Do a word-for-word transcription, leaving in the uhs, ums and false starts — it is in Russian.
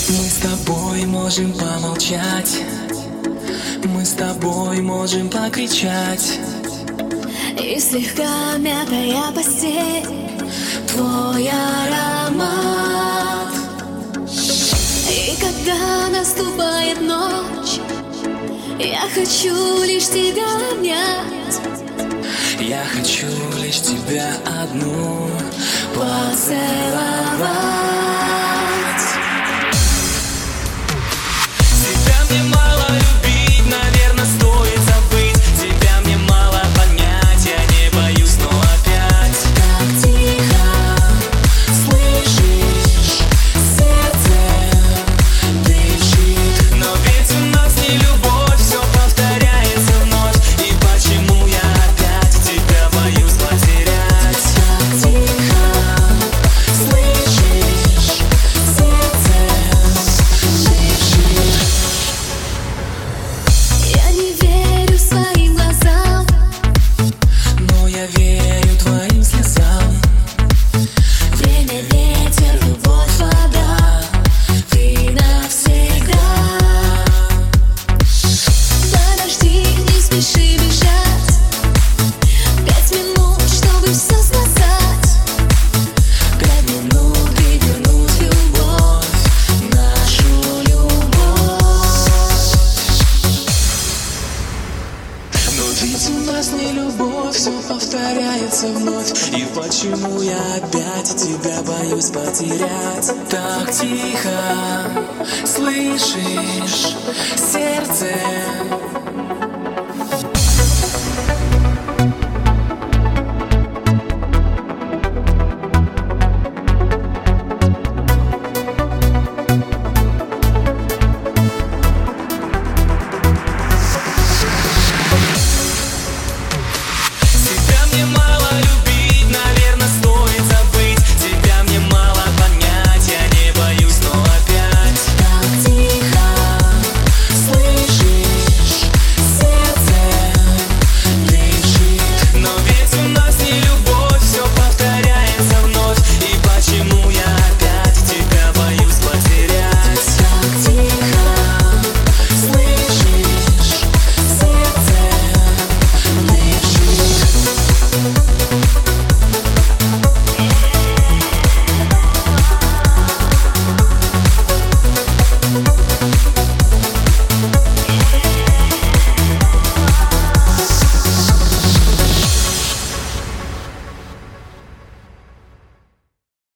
Мы с тобой можем помолчать, мы с тобой можем покричать. И слегка мятая постель, твой аромат. И когда наступает ночь, я хочу лишь тебя обнять. Я хочу лишь тебя одну поцеловать. Тебя мне мало любить, наверное, стоит забыть. Тебя мне мало понять, я не боюсь, но опять Так тихо, слышишь, сердце кричит. Но ведь у нас не любовь, все повторяется вновь. И почему я опять тебя боюсь потерять? так тихо, Слышишь, сердце кричит. я не верю своим глазам, Но я верю твоим слезам. время, ветер, любовь, вода, ты навсегда. Подожди, не спеши бежать, пять минут, чтобы все сказать. Пять минут и вернуть любовь, нашу любовь. Но ведь у нас не любовь, все повторяется вновь. И почему я опять тебя боюсь потерять? Так тихо, слышишь, сердце